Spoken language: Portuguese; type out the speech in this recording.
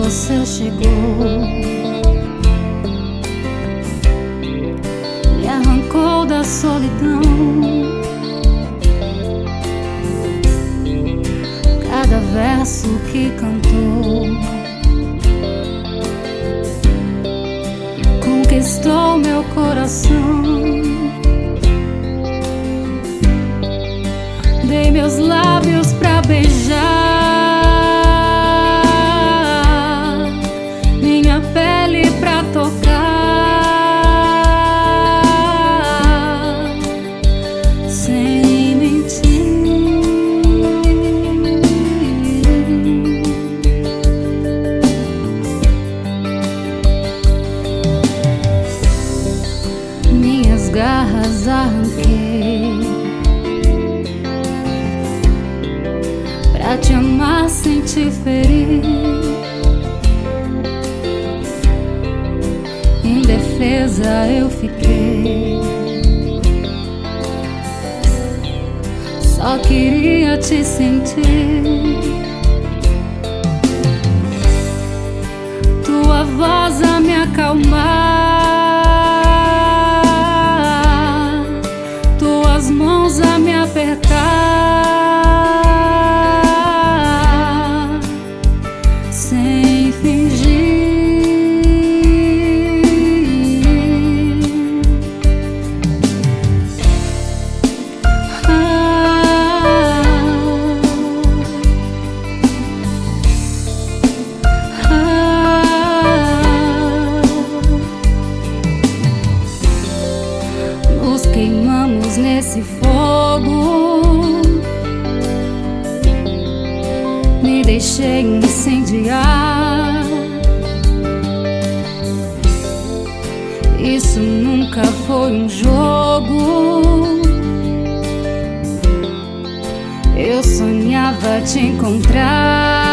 você chegou, me arrancou da solidão. Cada verso que cantou conquistou meu coração. Dei meus lábios pra beijar, minha pele pra tocar, sem mentir. Minhas garras arranquei pra te amar sem te ferir. Indefesa eu fiquei, só queria te sentir. Tua voz a me acalmar, tuas mãos a me apertar, sem fingir. Nos queimamos nesse fogo, me deixei incendiar. Isso nunca foi um jogo, eu sonhava te encontrar.